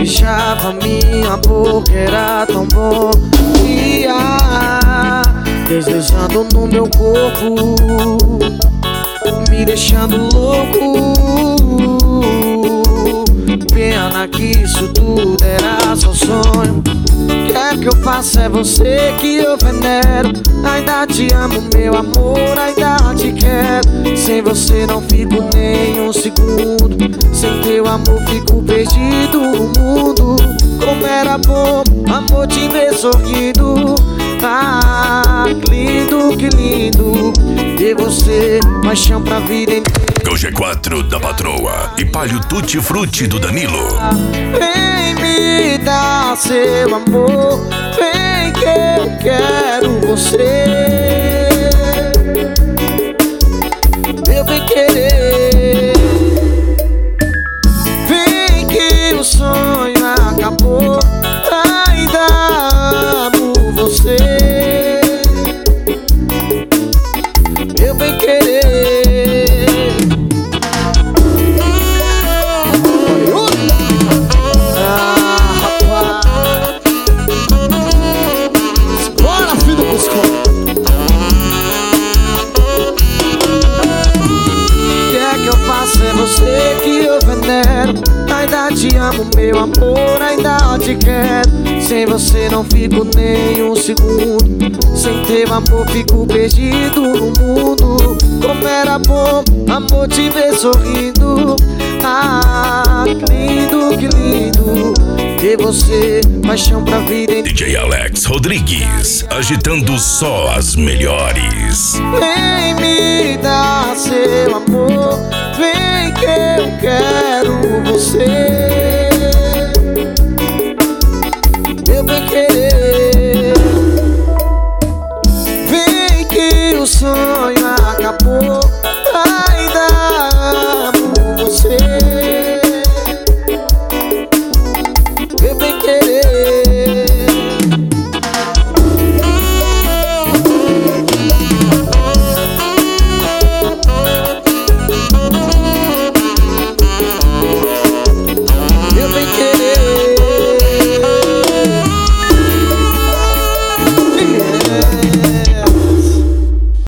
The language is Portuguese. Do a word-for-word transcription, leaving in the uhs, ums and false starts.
beijava minha boca, era tão bom. Ia deslizando no meu corpo, me deixando louco. Pena que isso tudo era só sonho. Quer que eu faça, é você que eu venero. Ainda te amo, meu amor, ainda te quero. Sem você não fico nem um segundo. Sem teu amor fico perdido no mundo. Como era bom, amor, te ver sorrindo. Ah, que lindo, que lindo ter você, paixão pra vida inteira. O G quatro da Patroa e Palio Tutti Frutti do Danilo. Vem me dar seu amor, vem que eu quero você. Eu vem querer. Vem que o sonho acabou, ainda amo você. Eu vem querer. É você que eu venero. Ainda te amo, meu amor, ainda te quero. Sem você não fico nem um segundo. Sem teu amor fico perdido no mundo. Como era bom, amor, te ver sorrindo. Ah, que lindo, que lindo ter você, paixão pra vida inteira. D J Alex Rodrigues, agitando só as melhores. Vem me dar seu amor, vem que eu quero